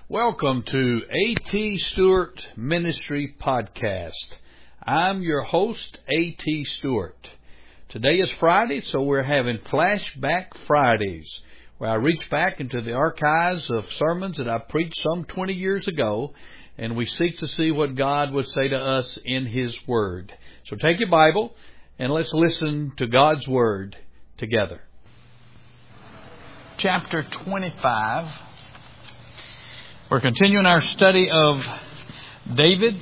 Welcome to A.T. Stewart Ministry Podcast. I'm your host, A.T. Stewart. Today is Friday, so we're having Flashback Fridays, where I reach back into the archives of sermons that I preached some 20 years ago, and we seek to see what God would say to us in His Word. So take your Bible, and let's listen to God's Word together. Chapter 25. We're continuing our study of David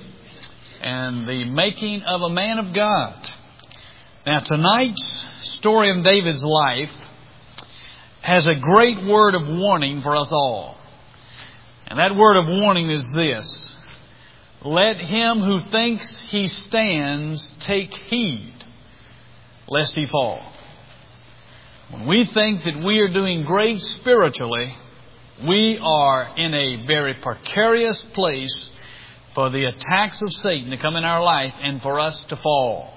and the making of a man of God. Now, tonight's story of David's life has a great word of warning for us all. And that word of warning is this: let him who thinks he stands take heed, lest he fall. When we think that we are doing great spiritually, we are in a very precarious place for the attacks of Satan to come in our life and for us to fall.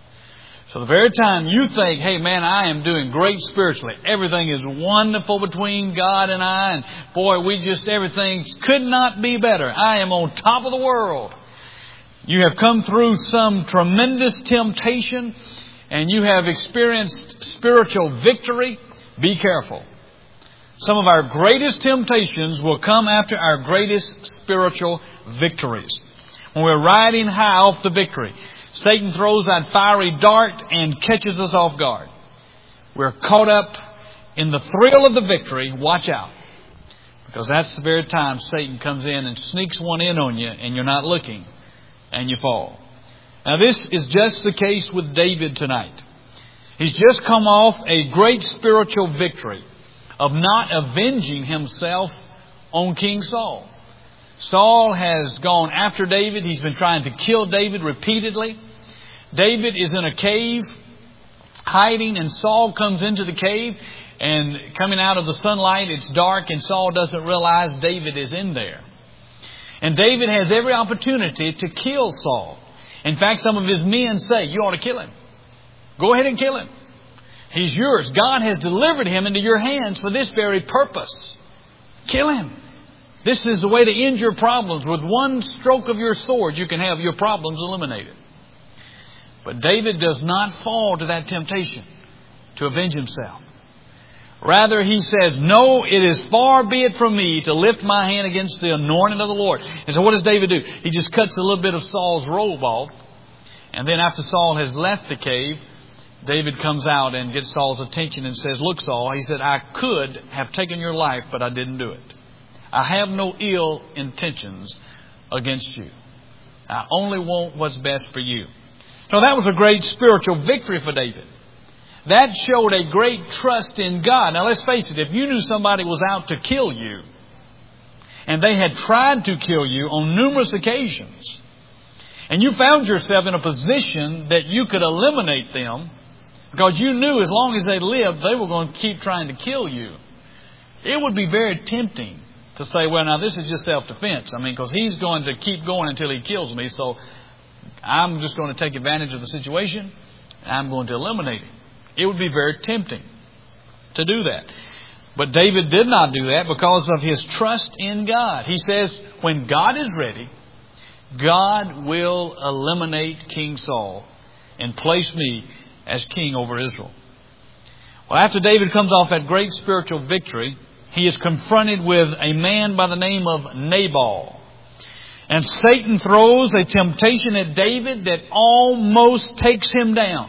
So the very time you think, hey man, I am doing great spiritually, everything is wonderful between God and I, and boy, everything could not be better. I am on top of the world. You have come through some tremendous temptation and you have experienced spiritual victory. Be careful. Some of our greatest temptations will come after our greatest spiritual victories. When we're riding high off the victory, Satan throws that fiery dart and catches us off guard. We're caught up in the thrill of the victory. Watch out. Because that's the very time Satan comes in and sneaks one in on you and you're not looking and you fall. Now this is just the case with David tonight. He's just come off a great spiritual victory of not avenging himself on King Saul. Saul has gone after David. He's been trying to kill David repeatedly. David is in a cave hiding, and Saul comes into the cave, and coming out of the sunlight, it's dark, and Saul doesn't realize David is in there. And David has every opportunity to kill Saul. In fact, some of his men say, you ought to kill him. Go ahead and kill him. He's yours. God has delivered him into your hands for this very purpose. Kill him. This is the way to end your problems. With one stroke of your sword, you can have your problems eliminated. But David does not fall to that temptation to avenge himself. Rather, he says, no, it is far be it from me to lift my hand against the anointing of the Lord. And so what does David do? He just cuts a little bit of Saul's robe off. And then after Saul has left the cave, David comes out and gets Saul's attention and says, look, Saul, he said, I could have taken your life, but I didn't do it. I have no ill intentions against you. I only want what's best for you. So that was a great spiritual victory for David. That showed a great trust in God. Now let's face it, if you knew somebody was out to kill you, and they had tried to kill you on numerous occasions, and you found yourself in a position that you could eliminate them, because you knew as long as they lived, they were going to keep trying to kill you, it would be very tempting to say, well, now this is just self-defense. Because he's going to keep going until he kills me, so I'm just going to take advantage of the situation, and I'm going to eliminate him. It would be very tempting to do that. But David did not do that because of his trust in God. He says, when God is ready, God will eliminate King Saul and place me as king over Israel. Well, after David comes off that great spiritual victory, he is confronted with a man by the name of Nabal. And Satan throws a temptation at David that almost takes him down.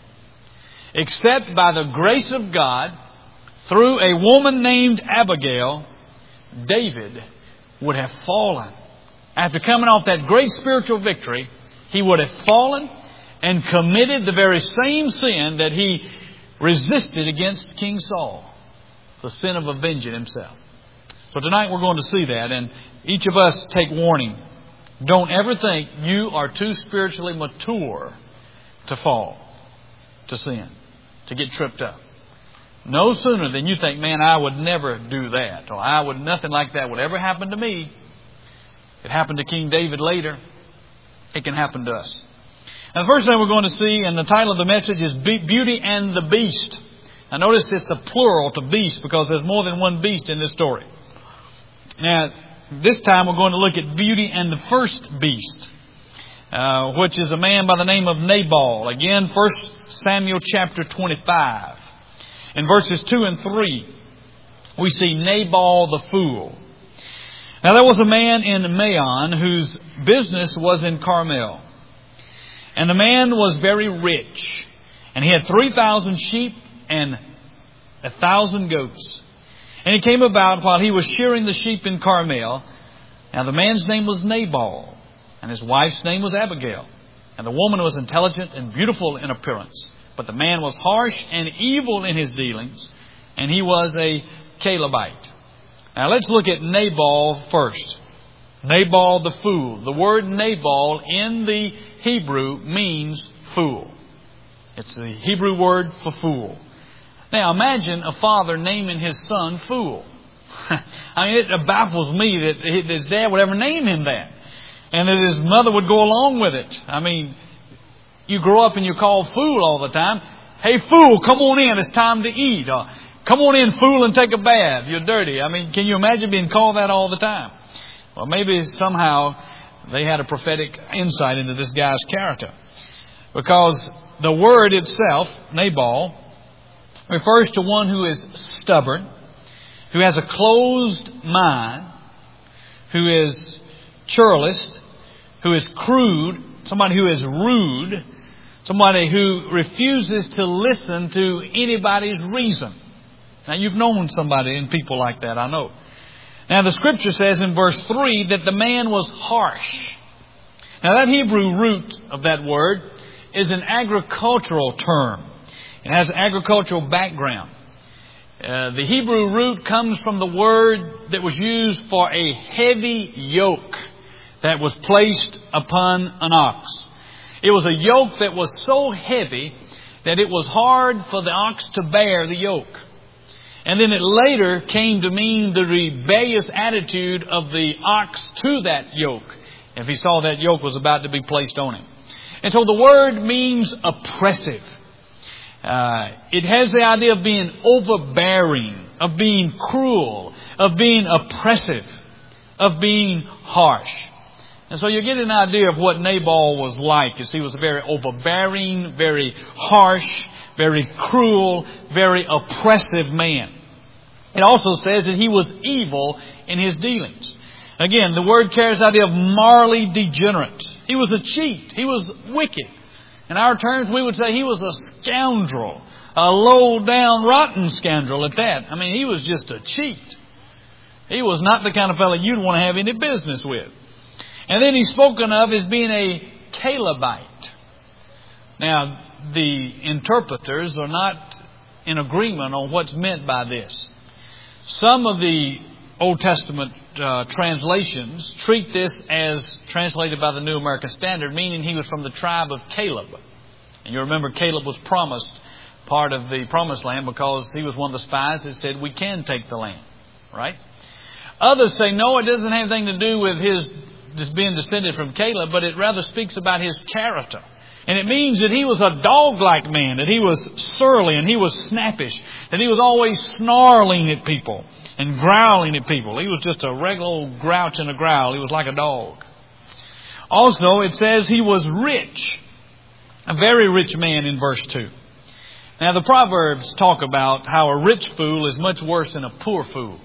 Except by the grace of God, through a woman named Abigail, David would have fallen. After coming off that great spiritual victory, he would have fallen and committed the very same sin that he resisted against King Saul, the sin of avenging himself. So tonight we're going to see that, and each of us take warning. Don't ever think you are too spiritually mature to fall, to sin, to get tripped up. No sooner than you think, man, I would never do that, or nothing like that would ever happen to me. It happened to King David later. It can happen to us. Now, the first thing we're going to see, and the title of the message is Beauty and the Beast. Now notice it's a plural to beast because there's more than one beast in this story. Now, this time we're going to look at Beauty and the First Beast, which is a man by the name of Nabal. Again, 1 Samuel chapter 25. In verses 2 and 3, we see Nabal the fool. Now there was a man in Maon whose business was in Carmel. And the man was very rich. And he had 3,000 sheep and 1,000 goats. And it came about while he was shearing the sheep in Carmel. Now the man's name was Nabal, and his wife's name was Abigail. And the woman was intelligent and beautiful in appearance. But the man was harsh and evil in his dealings, and he was a Calebite. Now let's look at Nabal first. Nabal the fool. The word Nabal in the Hebrew means fool. It's the Hebrew word for fool. Now imagine a father naming his son Fool. I mean, it baffles me that his dad would ever name him that. And that his mother would go along with it. I mean, you grow up and you're called Fool all the time. Hey, Fool, come on in. It's time to eat. Or, come on in, Fool, and take a bath. You're dirty. I mean, can you imagine being called that all the time? Well, maybe somehow they had a prophetic insight into this guy's character. Because the word itself, Nabal, refers to one who is stubborn, who has a closed mind, who is churlish, who is crude, somebody who is rude, somebody who refuses to listen to anybody's reason. Now, you've known somebody and people like that, I know. Now, the Scripture says in verse 3 that the man was harsh. Now, that Hebrew root of that word is an agricultural term. It has an agricultural background. The Hebrew root comes from the word that was used for a heavy yoke that was placed upon an ox. It was a yoke that was so heavy that it was hard for the ox to bear the yoke. And then it later came to mean the rebellious attitude of the ox to that yoke, if he saw that yoke was about to be placed on him. And so the word means oppressive. It has the idea of being overbearing, of being cruel, of being oppressive, of being harsh. And so you get an idea of what Nabal was like, as he was a very overbearing, very harsh, very cruel, very oppressive man. It also says that he was evil in his dealings. Again, the word carries the idea of morally degenerate. He was a cheat. He was wicked. In our terms, we would say he was a scoundrel, a low-down, rotten scoundrel at that. I mean, he was just a cheat. He was not the kind of fellow you'd want to have any business with. And then he's spoken of as being a Calebite. Now, the interpreters are not in agreement on what's meant by this. Some of the Old Testament translations treat this as translated by the New American Standard, meaning he was from the tribe of Caleb. And you remember Caleb was promised part of the promised land because he was one of the spies that said, we can take the land. Right? Others say, no, it doesn't have anything to do with his just being descended from Caleb, but it rather speaks about his character. And it means that he was a dog-like man, that he was surly and he was snappish, that he was always snarling at people and growling at people. He was just a regular old grouch and a growl. He was like a dog. Also, it says he was rich, a very rich man in verse 2. Now, the Proverbs talk about how a rich fool is much worse than a poor fool.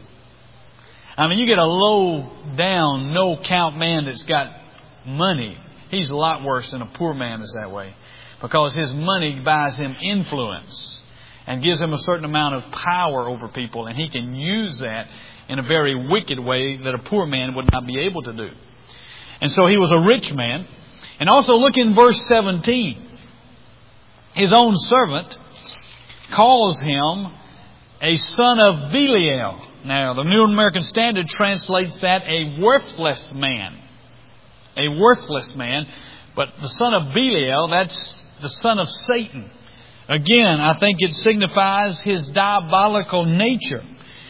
I mean, you get a low-down, no-count man that's got money. He's a lot worse than a poor man is that way, because his money buys him influence and gives him a certain amount of power over people, and he can use that in a very wicked way that a poor man would not be able to do. And so he was a rich man. And also look in verse 17. His own servant calls him a son of Belial. Now, the New American Standard translates that a worthless man. A worthless man. But the son of Belial, that's the son of Satan. Again, I think it signifies his diabolical nature.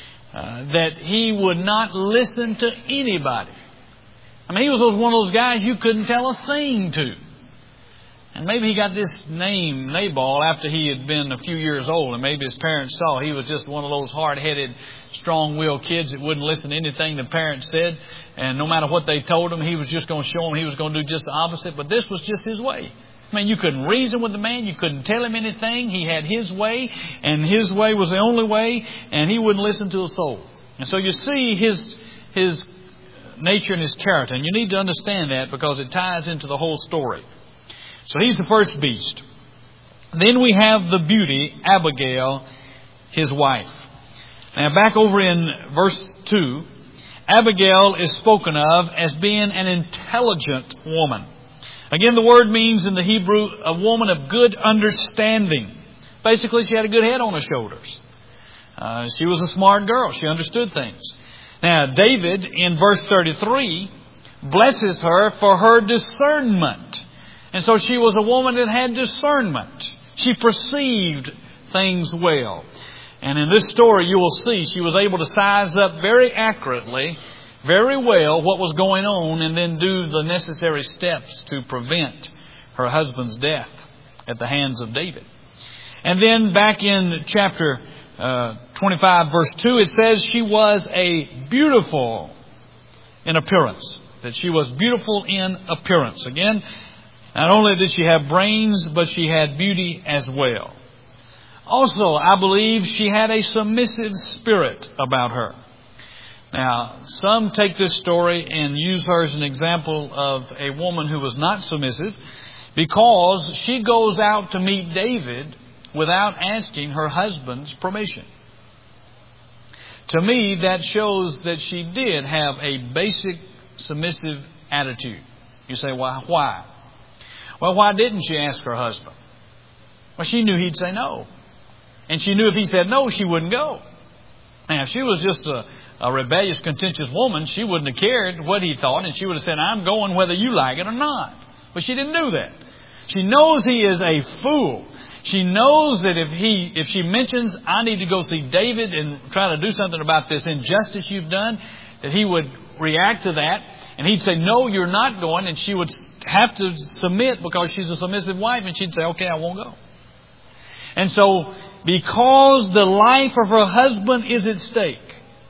That he would not listen to anybody. I mean, he was one of those guys you couldn't tell a thing to. And maybe he got this name, Nabal, after he had been a few years old. And maybe his parents saw he was just one of those hard-headed, strong-willed kids that wouldn't listen to anything the parents said. And no matter what they told him, he was just going to show them he was going to do just the opposite. But this was just his way. I mean, you couldn't reason with the man. You couldn't tell him anything. He had his way, and his way was the only way, and he wouldn't listen to a soul. And so you see his nature and his character. And you need to understand that because it ties into the whole story. So he's the first beast. Then we have the beauty, Abigail, his wife. Now back over in verse 2, Abigail is spoken of as being an intelligent woman. Again, the word means in the Hebrew, a woman of good understanding. Basically, she had a good head on her shoulders. She was a smart girl. She understood things. Now, David, in verse 33, blesses her for her discernment. And so she was a woman that had discernment. She perceived things well. And in this story, you will see she was able to size up very accurately, very well, what was going on and then do the necessary steps to prevent her husband's death at the hands of David. And then back in chapter 25, verse 2, it says she was a beautiful in appearance. That she was beautiful in appearance. Again, not only did she have brains, but she had beauty as well. Also, I believe she had a submissive spirit about her. Now, some take this story and use her as an example of a woman who was not submissive because she goes out to meet David without asking her husband's permission. To me, that shows that she did have a basic submissive attitude. You say, well, why? Well, why didn't she ask her husband? Well, she knew he'd say no. And she knew if he said no, she wouldn't go. Now, if she was just a rebellious, contentious woman, she wouldn't have cared what he thought, and she would have said, I'm going whether you like it or not. But she didn't do that. She knows he is a fool. She knows that if she mentions, I need to go see David and try to do something about this injustice you've done, that he would react to that. And he'd say, no, you're not going. And she would have to submit because she's a submissive wife. And she'd say, okay, I won't go. And so, because the life of her husband is at stake,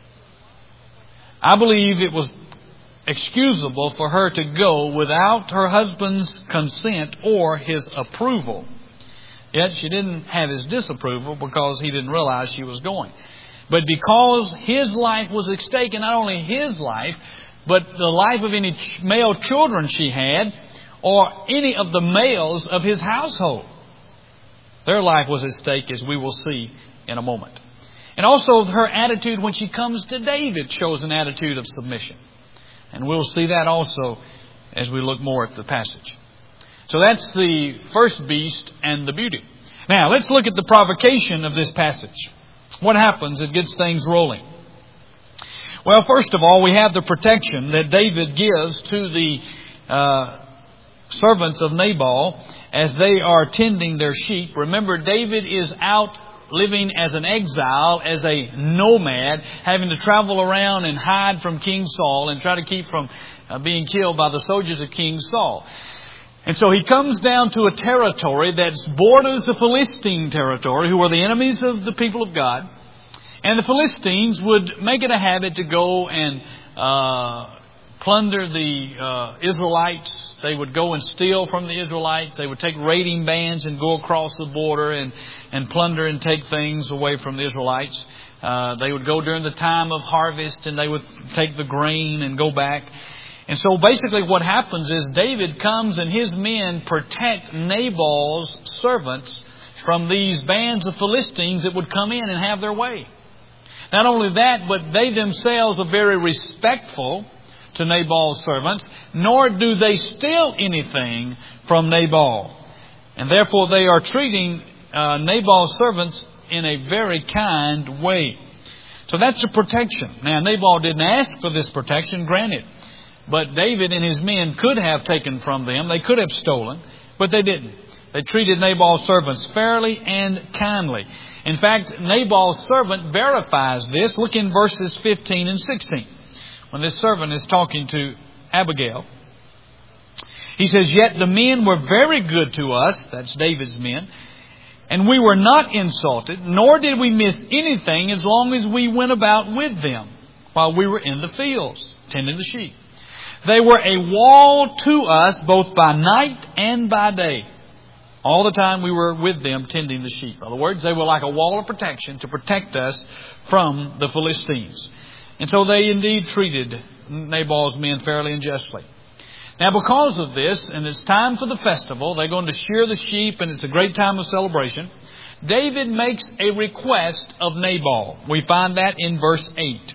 I believe it was excusable for her to go without her husband's consent or his approval. Yet she didn't have his disapproval because he didn't realize she was going. But because his life was at stake, and not only his life, but the life of any male children she had, or any of the males of his household. Their life was at stake, as we will see in a moment. And also her attitude when she comes to David shows an attitude of submission. And we'll see that also as we look more at the passage. So that's the first beast and the beauty. Now, let's look at the provocation of this passage. What happens? It gets things rolling. Well, first of all, we have the protection that David gives to the servants of Nabal as they are tending their sheep. Remember, David is out living as an exile, as a nomad, having to travel around and hide from King Saul and try to keep from being killed by the soldiers of King Saul. And so he comes down to a territory that borders the Philistine territory, who are the enemies of the people of God. And the Philistines would make it a habit to go and plunder the Israelites. They would go and steal from the Israelites. They would take raiding bands and go across the border and plunder and take things away from the Israelites. They would go during the time of harvest and they would take the grain and go back. And so basically what happens is David comes and his men protect Nabal's servants from these bands of Philistines that would come in and have their way. Not only that, but they themselves are very respectful to Nabal's servants, nor do they steal anything from Nabal. And therefore they are treating Nabal's servants in a very kind way. So that's the protection. Now, Nabal didn't ask for this protection, granted. But David and his men could have taken from them. They could have stolen, but they didn't. They treated Nabal's servants fairly and kindly. In fact, Nabal's servant verifies this. Look in verses 15 and 16. When this servant is talking to Abigail. He says, "Yet the men were very good to us," that's David's men, "and we were not insulted, nor did we miss anything as long as we went about with them while we were in the fields, tending the sheep. They were a wall to us both by night and by day." All the time we were with them tending the sheep. In other words, they were like a wall of protection to protect us from the Philistines. And so they indeed treated Nabal's men fairly and justly. Now because of this, and it's time for the festival, they're going to shear the sheep and it's a great time of celebration, David makes a request of Nabal. We find that in verse 8.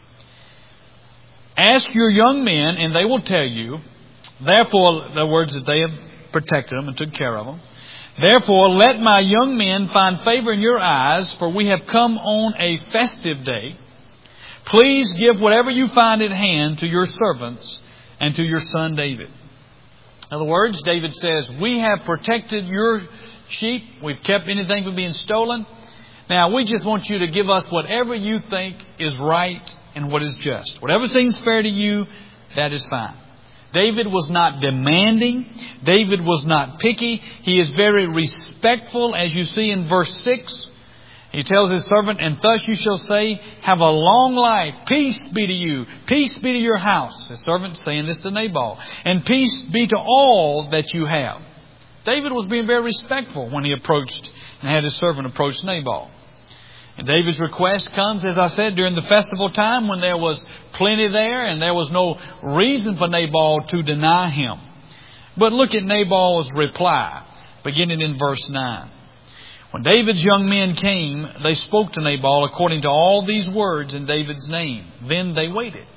"Ask your young men and they will tell you," therefore, the words that they have protected them and took care of them, "Therefore, let my young men find favor in your eyes, for we have come on a festive day. Please give whatever you find at hand to your servants and to your son David." In other words, David says, "We have protected your sheep. We've kept anything from being stolen. Now, we just want you to give us whatever you think is right and what is just. Whatever seems fair to you, that is fine." David was not demanding. David was not picky. He is very respectful, as you see in verse 6. He tells his servant, "And thus you shall say, have a long life. Peace be to you. Peace be to your house." His servant saying this to Nabal. "And peace be to all that you have." David was being very respectful when he approached and had his servant approach Nabal. And David's request comes, as I said, during the festival time when there was plenty there and there was no reason for Nabal to deny him. But look at Nabal's reply, beginning in verse 9. "When David's young men came, they spoke to Nabal according to all these words in David's name. Then they waited.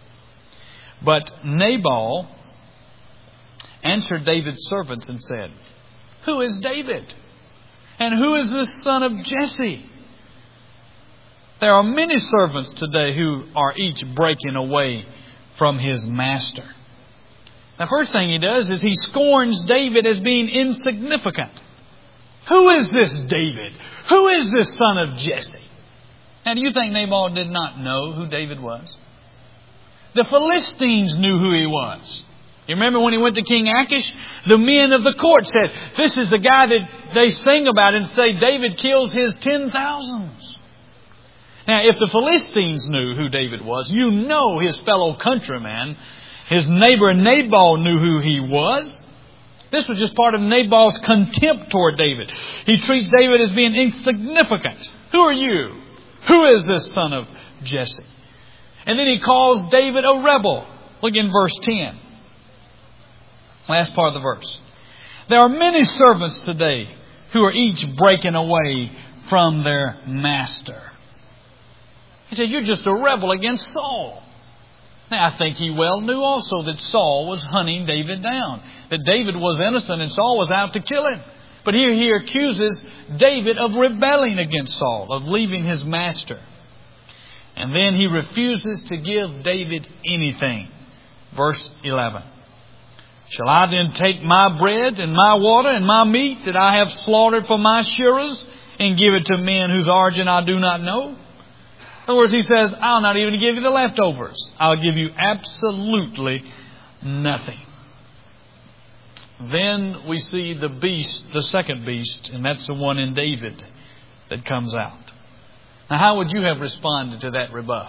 But Nabal answered David's servants and said, 'Who is David? And who is this son of Jesse? There are many servants today who are each breaking away from his master.'" The first thing he does is he scorns David as being insignificant. Who is this David? Who is this son of Jesse? Now, do you think Nabal did not know who David was? The Philistines knew who he was. You remember when he went to King Achish? The men of the court said, "This is the guy that they sing about and say David kills his 10,000s. Now, if the Philistines knew who David was, you know his fellow countryman, his neighbor Nabal knew who he was. This was just part of Nabal's contempt toward David. He treats David as being insignificant. Who are you? Who is this son of Jesse? And then he calls David a rebel. Look in verse 10. Last part of the verse. There are many servants today who are each breaking away from their master. He said, you're just a rebel against Saul. Now, I think he well knew also that Saul was hunting David down. That David was innocent and Saul was out to kill him. But here he accuses David of rebelling against Saul, of leaving his master. And then he refuses to give David anything. Verse 11. Shall I then take my bread and my water and my meat that I have slaughtered for my shearers and give it to men whose origin I do not know? In other words, he says, I'll not even give you the leftovers. I'll give you absolutely nothing. Then we see the beast, the second beast, and that's the one in David that comes out. Now, how would you have responded to that rebuff?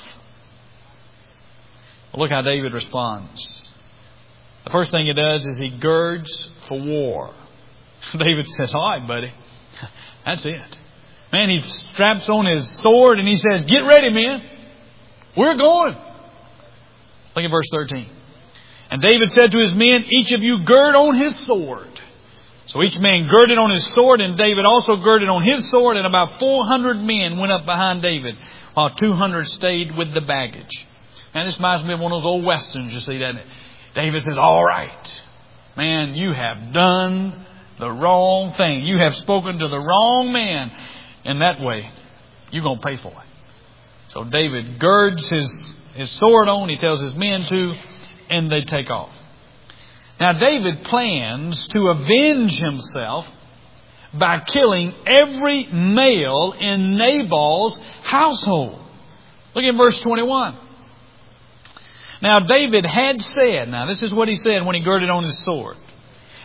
Well, look how David responds. The first thing he does is he girds for war. David says, all right, buddy, that's it. Man, he straps on his sword and he says, get ready, men. We're going. Look at verse 13. And David said to his men, each of you gird on his sword. So each man girded on his sword, and David also girded on his sword, and about 400 men went up behind David, while 200 stayed with the baggage. Man, this reminds me of one of those old westerns, you see, doesn't it? David says, all right, man, you have done the wrong thing. You have spoken to the wrong man. In that way, you're going to pay for it. So David girds his sword on. He tells his men to, and they take off. Now David plans to avenge himself by killing every male in Nabal's household. Look at verse 21. Now David had said, now this is what he said when he girded on his sword.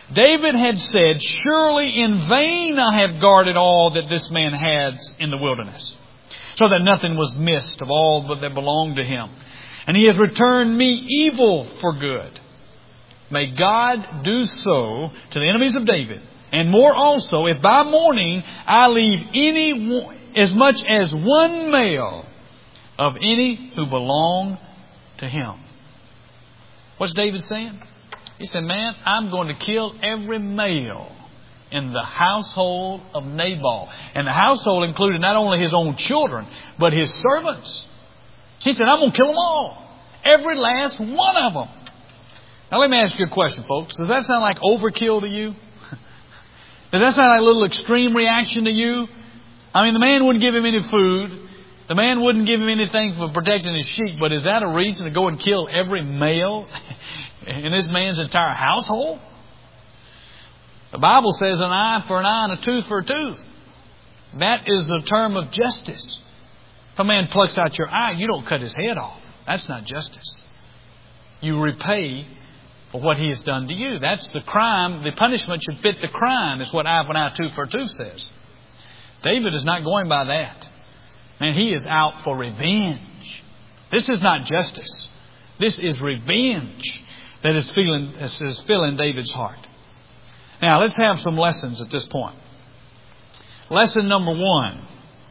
David had said, "Surely in vain I have guarded all that this man has in the wilderness, so that nothing was missed of all that belonged to him. And he has returned me evil for good. May God do so to the enemies of David, and more also, if by morning I leave as much as one male of any who belong to him." What's David saying? He said, man, I'm going to kill every male in the household of Nabal. And the household included not only his own children, but his servants. He said, I'm going to kill them all. Every last one of them. Now let me ask you a question, folks. Does that sound like overkill to you? Does that sound like a little extreme reaction to you? I mean, the man wouldn't give him any food. The man wouldn't give him anything for protecting his sheep. But is that a reason to go and kill every male in this man's entire household? The Bible says an eye for an eye and a tooth for a tooth. That is a term of justice. If a man plucks out your eye, you don't cut his head off. That's not justice. You repay for what he has done to you. That's the crime. The punishment should fit the crime, is what eye for an eye, tooth for a tooth says. David is not going by that. Man, he is out for revenge. This is not justice. This is revenge that is filling David's heart. Now, let's have some lessons at this point. Lesson number 1.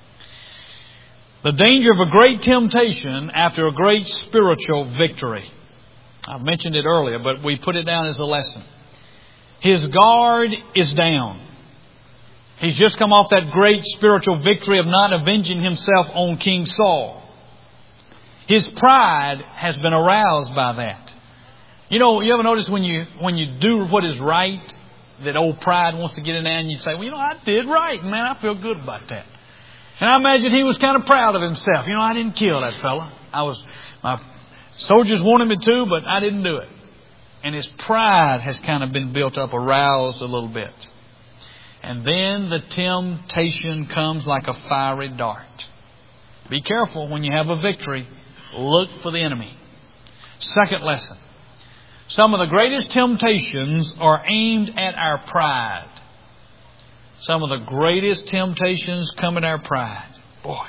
The danger of a great temptation after a great spiritual victory. I've mentioned it earlier, but we put it down as a lesson. His guard is down. He's just come off that great spiritual victory of not avenging himself on King Saul. His pride has been aroused by that. You know, you ever notice when you do what is right, that old pride wants to get in there and you say, well, I did right, man. I feel good about that. And I imagine he was kind of proud of himself. I didn't kill that fella. My soldiers wanted me to, but I didn't do it. And his pride has kind of been built up, aroused a little bit. And then the temptation comes like a fiery dart. Be careful when you have a victory. Look for the enemy. Second lesson. Some of the greatest temptations are aimed at our pride. Some of the greatest temptations come at our pride. Boy.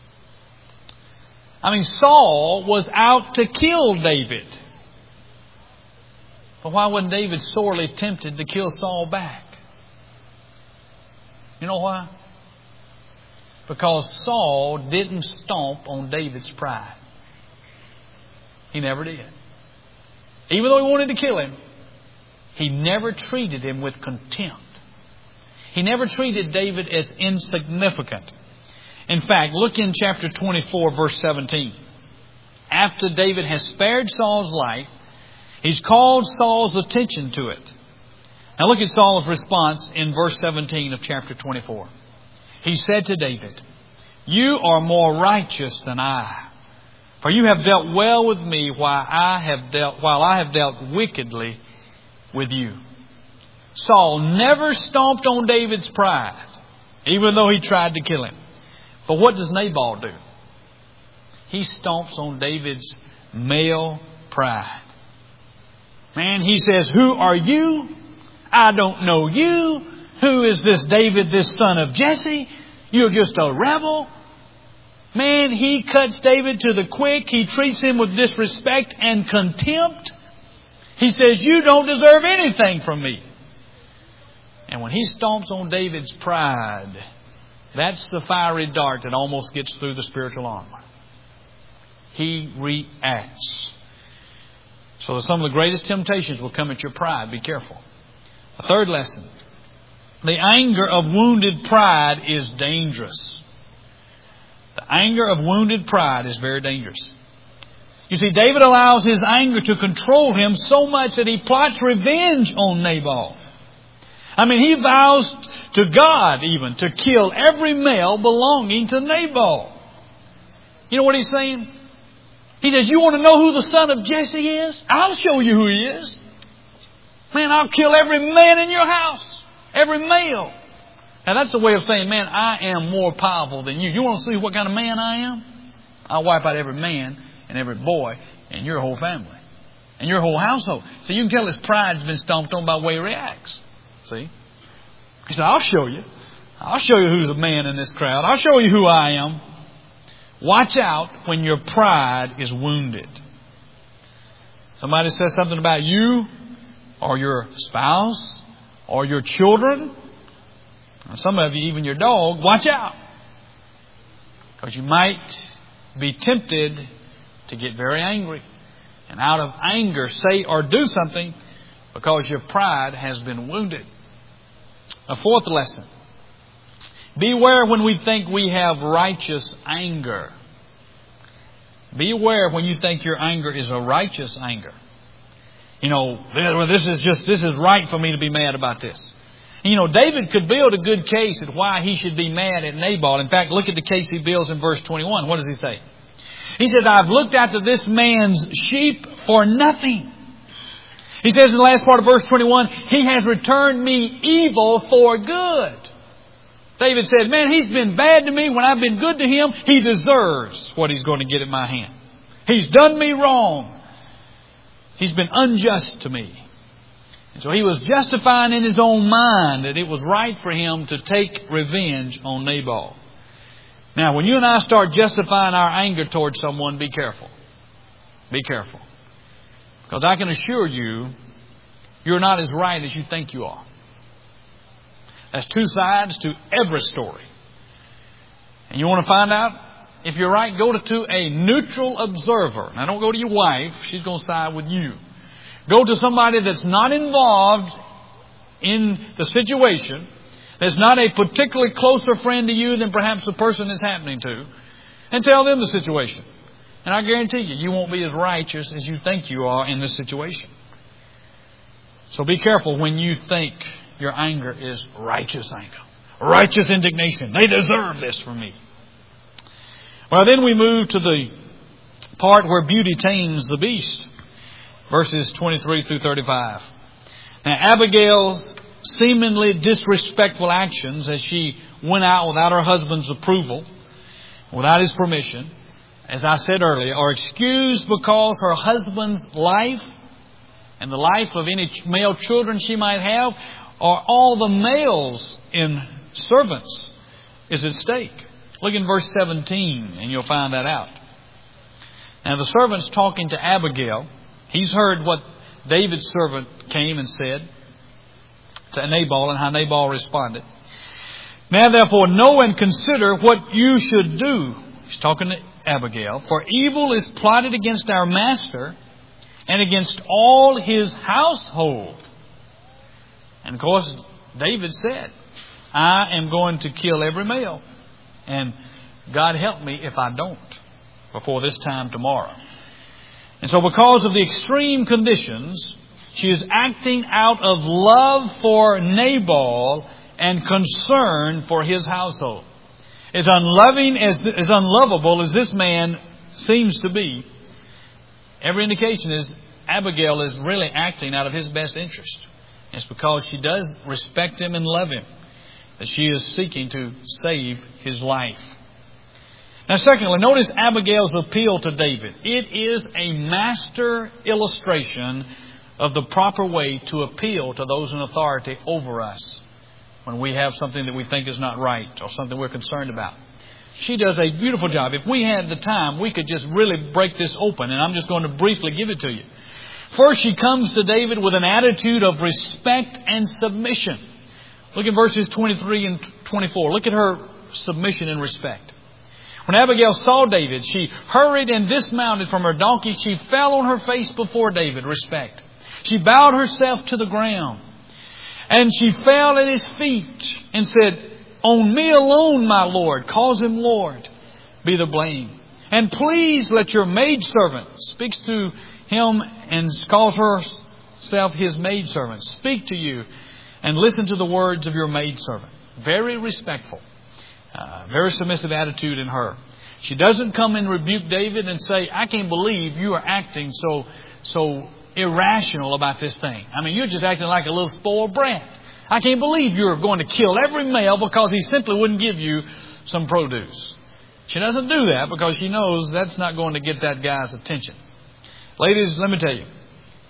Saul was out to kill David. But why wasn't David sorely tempted to kill Saul back? You know why? Because Saul didn't stomp on David's pride. He never did. Even though he wanted to kill him, he never treated him with contempt. He never treated David as insignificant. In fact, look in chapter 24, verse 17. After David has spared Saul's life, he's called Saul's attention to it. Now look at Saul's response in verse 17 of chapter 24. He said to David, "You are more righteous than I, for you have dealt well with me while I have dealt wickedly with you." Saul never stomped on David's pride, even though he tried to kill him. But what does Nabal do? He stomps on David's male pride. Man, he says, "Who are you? I don't know you. Who is this David, this son of Jesse? You're just a rebel." Man, he cuts David to the quick. He treats him with disrespect and contempt. He says, "You don't deserve anything from me." And when he stomps on David's pride, that's the fiery dart that almost gets through the spiritual armor. He reacts. So some of the greatest temptations will come at your pride. Be careful. A third lesson. The anger of wounded pride is dangerous. The anger of wounded pride is very dangerous. You see, David allows his anger to control him so much that he plots revenge on Nabal. He vows to God even to kill every male belonging to Nabal. You know what he's saying? He says, "You want to know who the son of Jesse is? I'll show you who he is. Man, I'll kill every man in your house. Every male." Now that's a way of saying, man, I am more powerful than you. You want to see what kind of man I am? I'll wipe out every man and every boy in your whole family. and your whole household. So you can tell his pride's been stomped on by the way he reacts. See? He said, I'll show you. I'll show you who's a man in this crowd. I'll show you who I am. Watch out when your pride is wounded. Somebody says something about you or your spouse or your children, or some of you, even your dog. Watch out. Because you might be tempted to get very angry. And out of anger, say or do something because your pride has been wounded. A fourth lesson. Beware when we think we have righteous anger. Beware when you think your anger is a righteous anger. You know, well, this is right for me to be mad about this. You know, David could build a good case at why he should be mad at Nabal. In fact, look at the case he builds in verse 21. What does he say? He says, I've looked after this man's sheep for nothing. He says in the last part of verse 21, he has returned me evil for good. David said, man, he's been bad to me when I've been good to him. He deserves what he's going to get at my hand. He's done me wrong. He's been unjust to me. And so he was justifying in his own mind that it was right for him to take revenge on Nabal. Now, when you and I start justifying our anger towards someone, be careful. Be careful. Because I can assure you, you're not as right as you think you are. There's two sides to every story. And you want to find out if you're right, go to a neutral observer. Now, don't go to your wife. She's going to side with you. Go to somebody that's not involved in the situation, that's not a particularly closer friend to you than perhaps the person it's happening to, and tell them the situation. And I guarantee you, you won't be as righteous as you think you are in this situation. So be careful when you think your anger is righteous anger. Righteous indignation. They deserve this from me. Well, then we move to the part where beauty tames the beast. Verses 23 through 35. Now, Abigail's seemingly disrespectful actions as she went out without her husband's approval, without his permission, as I said earlier, are excused because her husband's life and the life of any male children she might have, or all the males in servants, is at stake. Look in verse 17 and you'll find that out. Now, the servant's talking to Abigail. He's heard what David's servant came and said to Nabal and how Nabal responded. Now therefore know and consider what you should do. He's talking to Abigail. For evil is plotted against our master and against all his household. And of course, David said, I am going to kill every male. And God help me if I don't before this time tomorrow. And so because of the extreme conditions, she is acting out of love for Nabal and concern for his household. As unloving, as unlovable as this man seems to be, every indication is Abigail is really acting out of his best interest. It's because she does respect him and love him that she is seeking to save his life. Now, secondly, notice Abigail's appeal to David. It is a master illustration of the proper way to appeal to those in authority over us when we have something that we think is not right or something we're concerned about. She does a beautiful job. If we had the time, we could just really break this open, and I'm just going to briefly give it to you. First, she comes to David with an attitude of respect and submission. Look at verses 23 and 24. Look at her submission and respect. When Abigail saw David, she hurried and dismounted from her donkey. She fell on her face before David. Respect. She bowed herself to the ground. And she fell at his feet and said, on me alone, my Lord, cause him, Lord, be the blame. And please let your maidservant, speaks to him and calls herself his maidservant, speak to you and listen to the words of your maidservant. Very respectful. Very submissive attitude in her. She doesn't come and rebuke David and say, I can't believe you are acting so irrational about this thing. I mean, you're just acting like a little spoiled brat. I can't believe you're going to kill every male because he simply wouldn't give you some produce. She doesn't do that because she knows that's not going to get that guy's attention. Ladies, let me tell you,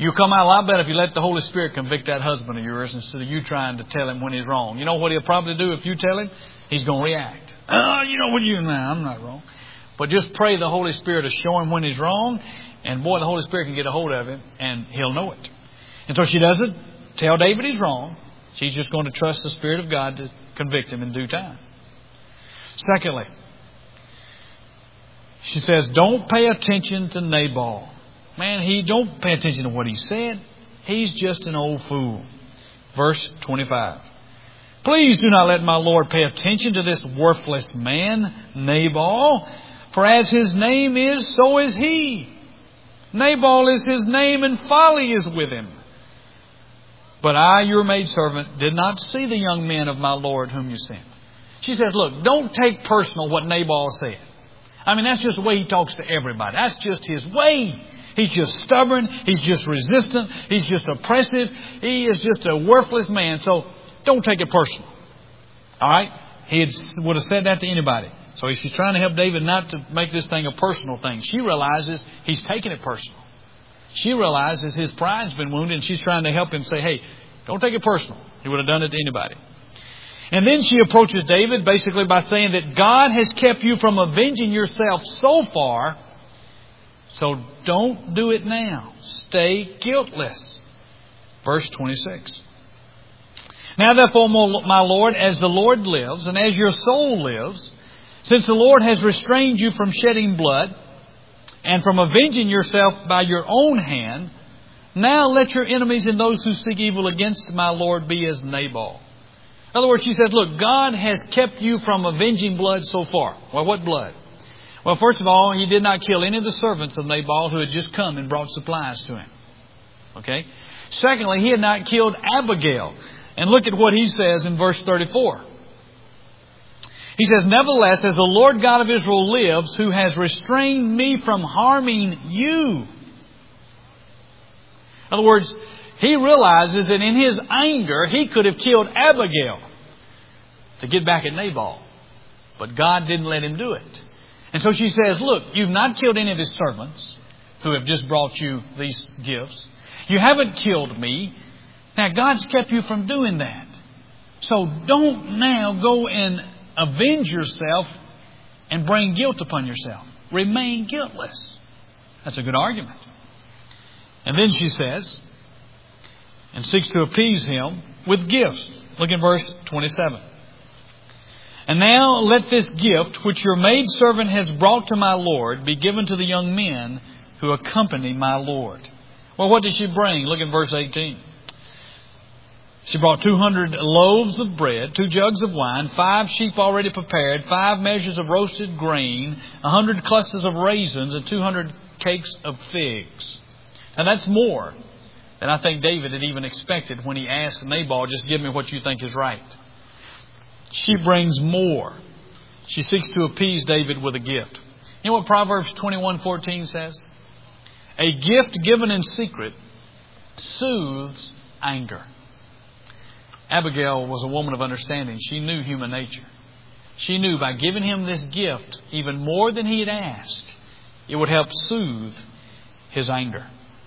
You'll come out a lot better if you let the Holy Spirit convict that husband of yours instead of you trying to tell him when he's wrong. You know what he'll probably do if you tell him? He's going to react. You know what you... Nah, I'm not wrong. But just pray the Holy Spirit to show him when he's wrong. And boy, the Holy Spirit can get a hold of him and he'll know it. And so she doesn't tell David he's wrong. She's just going to trust the Spirit of God to convict him in due time. Secondly, she says, don't pay attention to Nabal. Man, don't pay attention to what he said. He's just an old fool. Verse 25. Please do not let my Lord pay attention to this worthless man, Nabal. For as his name is, so is he. Nabal is his name, and folly is with him. But I, your maidservant, did not see the young men of my Lord whom you sent. She says, look, don't take personal what Nabal said. I mean, that's just the way he talks to everybody. That's just his way. He's just stubborn. He's just resistant. He's just oppressive. He is just a worthless man. So don't take it personal. All right? He would have said that to anybody. So she's trying to help David not to make this thing a personal thing. She realizes he's taking it personal. She realizes his pride's been wounded, and she's trying to help him say, hey, don't take it personal. He would have done it to anybody. And then she approaches David basically by saying that God has kept you from avenging yourself so far, so don't do it now. Stay guiltless. Verse 26. Now therefore, my Lord, as the Lord lives, and as your soul lives, since the Lord has restrained you from shedding blood, and from avenging yourself by your own hand, now let your enemies and those who seek evil against my Lord be as Nabal. In other words, she says, look, God has kept you from avenging blood so far. Well, what blood? Well, first of all, He did not kill any of the servants of Nabal who had just come and brought supplies to him. Okay? Secondly, He had not killed Abigail. And look at what he says in verse 34. He says, nevertheless, as the Lord God of Israel lives, who has restrained me from harming you. In other words, he realizes that in his anger, he could have killed Abigail to get back at Nabal. But God didn't let him do it. And so she says, look, you've not killed any of his servants who have just brought you these gifts. You haven't killed me. Now, God's kept you from doing that. So don't now go and avenge yourself and bring guilt upon yourself. Remain guiltless. That's a good argument. And then she says, and seeks to appease him with gifts. Look in verse 27. And now let this gift, which your maidservant has brought to my Lord, be given to the young men who accompany my Lord. Well, what did she bring? Look in verse 18. She brought 200 loaves of bread, 2 jugs of wine, 5 sheep already prepared, 5 measures of roasted grain, 100 clusters of raisins, and 200 cakes of figs. Now that's more than I think David had even expected when he asked Nabal, just give me what you think is right. She brings more. She seeks to appease David with a gift. You know what Proverbs 21:14 says? A gift given in secret soothes anger. Abigail was a woman of understanding. She knew human nature. She knew by giving him this gift, even more than he had asked, it would help soothe his anger.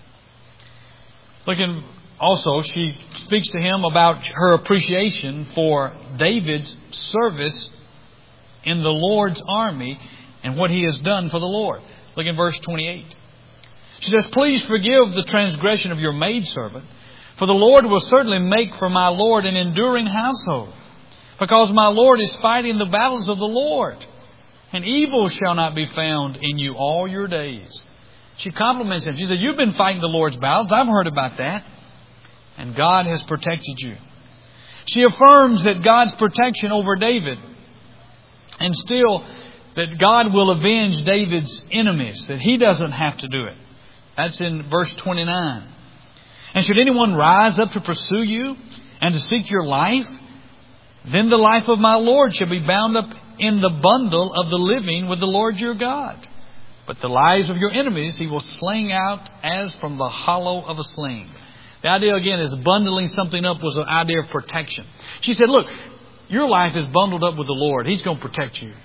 Also, she speaks to him about her appreciation for David's service in the Lord's army and what he has done for the Lord. Look in verse 28. She says, please forgive the transgression of your maidservant, for the Lord will certainly make for my Lord an enduring household, because my Lord is fighting the battles of the Lord, and evil shall not be found in you all your days. She compliments him. She said, you've been fighting the Lord's battles. I've heard about that. And God has protected you. She affirms that God's protection over David, and still that God will avenge David's enemies, that he doesn't have to do it. That's in verse 29. And should anyone rise up to pursue you and to seek your life, then the life of my Lord shall be bound up in the bundle of the living with the Lord your God. But the lives of your enemies He will sling out as from the hollow of a sling. The idea again is bundling something up was an idea of protection. She said, look, your life is bundled up with the Lord. He's going to protect you.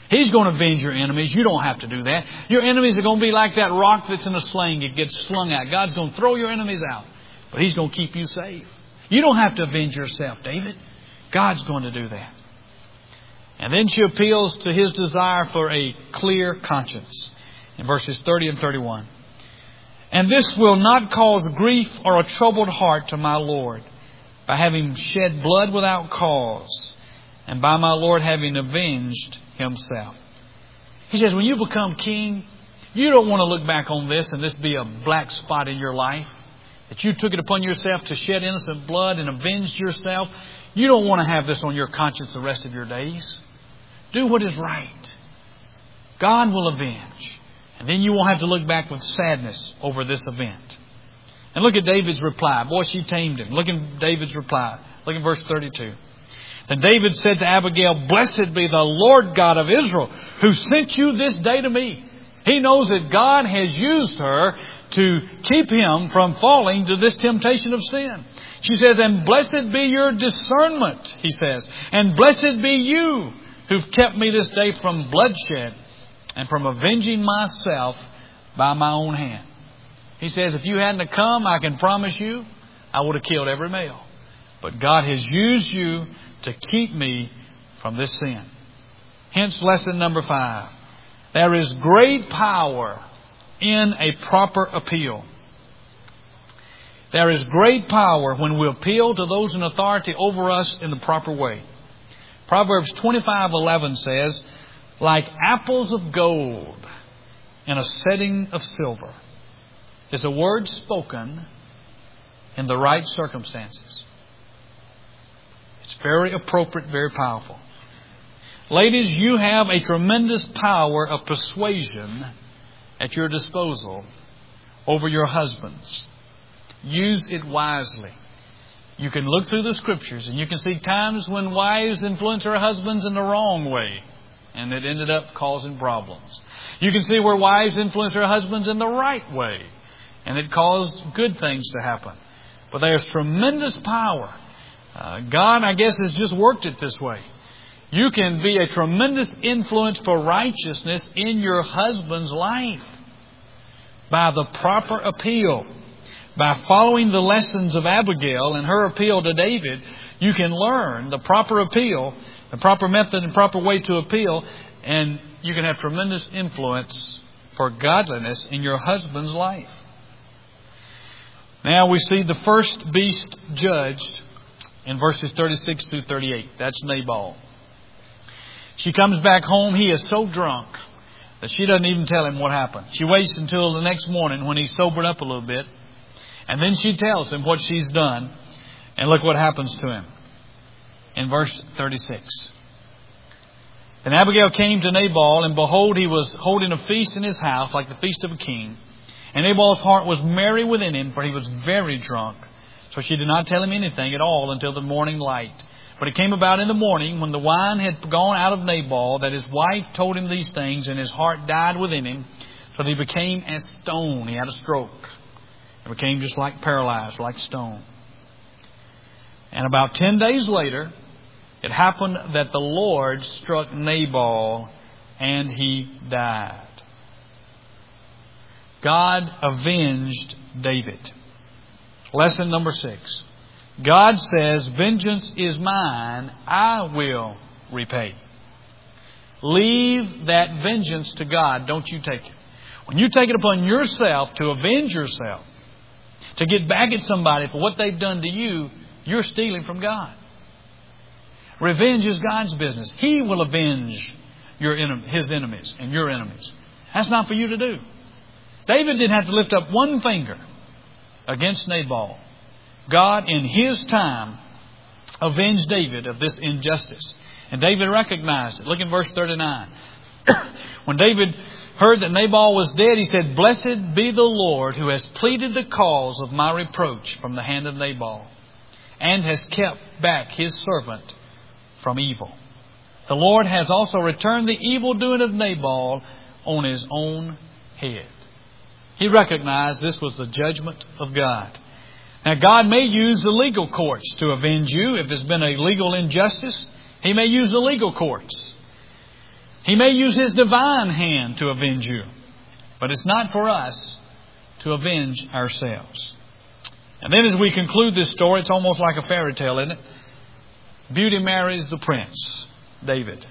He's going to avenge your enemies. You don't have to do that. Your enemies are going to be like that rock that's in a sling. It gets slung out. God's going to throw your enemies out. But He's going to keep you safe. You don't have to avenge yourself, David. God's going to do that. And then she appeals to his desire for a clear conscience in verses 30 and 31. And this will not cause grief or a troubled heart to my Lord by having shed blood without cause and by my Lord having avenged Himself. He says, when you become king, you don't want to look back on this and this be a black spot in your life. That you took it upon yourself to shed innocent blood and avenged yourself. You don't want to have this on your conscience the rest of your days. Do what is right. God will avenge. And then you won't have to look back with sadness over this event. And look at David's reply. Boy, she tamed him. Look at David's reply. Look at verse 32. Then David said to Abigail, "Blessed be the Lord God of Israel, who sent you this day to me." He knows that God has used her to keep him from falling to this temptation of sin. She says, "And blessed be your discernment," he says. "And blessed be you who've kept me this day from bloodshed and from avenging myself by my own hand." He says, if you hadn't have come, I can promise you, I would have killed every male. But God has used you to keep me from this sin. Hence lesson number 5. There is great power in a proper appeal. There is great power when we appeal to those in authority over us in the proper way. Proverbs 25:11 says, "Like apples of gold in a setting of silver is a word spoken in the right circumstances." It's very appropriate, very powerful. Ladies, you have a tremendous power of persuasion at your disposal over your husbands. Use it wisely. You can look through the Scriptures and you can see times when wives influence their husbands in the wrong way, and it ended up causing problems. You can see where wives influence their husbands in the right way, and it caused good things to happen. But there's tremendous power. God, I guess, has just worked it this way. You can be a tremendous influence for righteousness in your husband's life by the proper appeal. By following the lessons of Abigail and her appeal to David, you can learn the proper appeal, the proper method and proper way to appeal, and you can have tremendous influence for godliness in your husband's life. Now we see the first beast judged in verses 36 through 38. That's Nabal. She comes back home. He is so drunk that she doesn't even tell him what happened. She waits until the next morning when he's sobered up a little bit. And then she tells him what she's done. And look what happens to him. In verse 36. "Then Abigail came to Nabal, and behold, he was holding a feast in his house, like the feast of a king. And Nabal's heart was merry within him, for he was very drunk. So she did not tell him anything at all until the morning light. But it came about in the morning, when the wine had gone out of Nabal, that his wife told him these things, and his heart died within him, so that he became as stone." He had a stroke. It became just like paralyzed, like stone. And about 10 days later, it happened that the Lord struck Nabal, and he died. God avenged David. Lesson number 6. God says, "Vengeance is mine, I will repay." Leave that vengeance to God. Don't you take it. When you take it upon yourself to avenge yourself, to get back at somebody for what they've done to you, you're stealing from God. Revenge is God's business. He will avenge His enemies and your enemies. That's not for you to do. David didn't have to lift up one finger against Nabal. God, in His time, avenged David of this injustice. And David recognized it. Look in verse 39. When David heard that Nabal was dead, he said, "Blessed be the Lord, who has pleaded the cause of my reproach from the hand of Nabal, and has kept back His servant from evil. The Lord has also returned the evil doing of Nabal on his own head." He recognized this was the judgment of God. Now, God may use the legal courts to avenge you. If there's been a legal injustice, He may use the legal courts. He may use His divine hand to avenge you. But it's not for us to avenge ourselves. And then as we conclude this story, it's almost like a fairy tale, isn't it? Beauty marries the prince, David.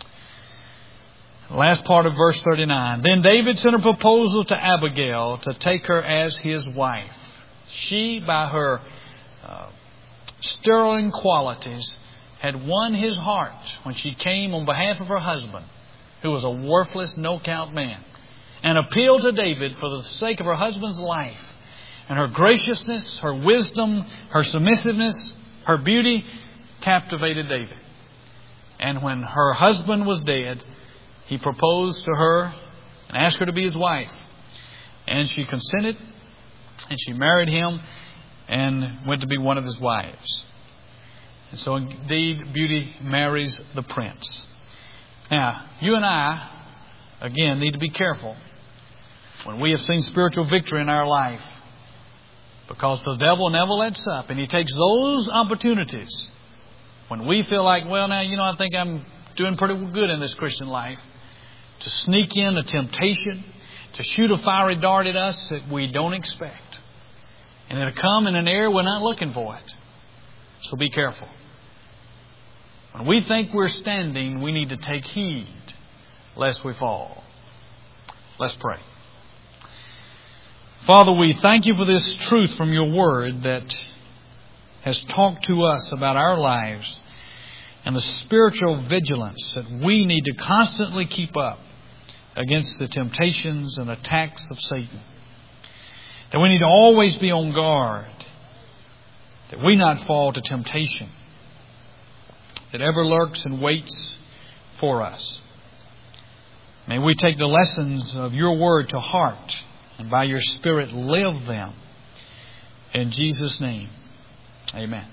Last part of verse 39. Then David sent a proposal to Abigail to take her as his wife. She, by her sterling qualities, had won his heart when she came on behalf of her husband, who was a worthless, no-count man, and appealed to David for the sake of her husband's life. And her graciousness, her wisdom, her submissiveness, her beauty captivated David. And when her husband was dead, he proposed to her and asked her to be his wife. And she consented, and she married him and went to be one of his wives. And so indeed, beauty marries the prince. Now, you and I, again, need to be careful when we have seen spiritual victory in our life, because the devil never lets up, and he takes those opportunities when we feel like, well, now, I think I'm doing pretty good in this Christian life, to sneak in a temptation, to shoot a fiery dart at us that we don't expect. And it'll come in an area we're not looking for it. So be careful. When we think we're standing, we need to take heed lest we fall. Let's pray. Father, we thank You for this truth from Your Word that has talked to us about our lives and the spiritual vigilance that we need to constantly keep up against the temptations and attacks of Satan. That we need to always be on guard, that we not fall to temptation that ever lurks and waits for us. May we take the lessons of Your Word to heart and by Your Spirit live them. In Jesus' name, amen.